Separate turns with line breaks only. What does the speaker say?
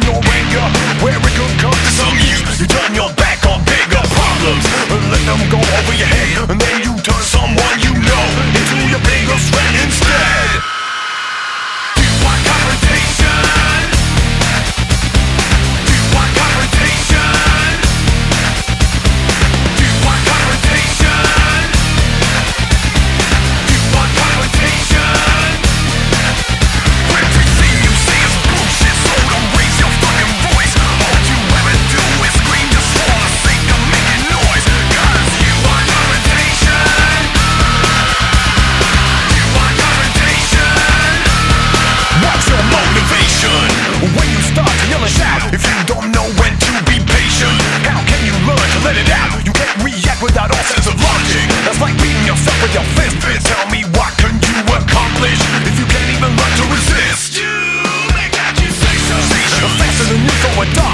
in your anger, where it could come to some use. You turn your back on bigger problems and let them go over your head, and then you turn someone you know into your biggest friend instead. Do you want confrontation? Do you want confrontation? Do you want confrontation? Do you want confrontation? Everything you say is bullshit, so don't raise your fucking voice. All you ever do is scream just for the sake of making noise. Cause you want confrontation. You want confrontation. What's your motivation? When you start to yell and shout, if you don't know when to be patient, how can you learn to let it out? You can't react without all sense of logic. That's like beating yourself with your fist. Tell me, what can you accomplish if you can't even learn to resist? You make accusations faster than you throw a dart.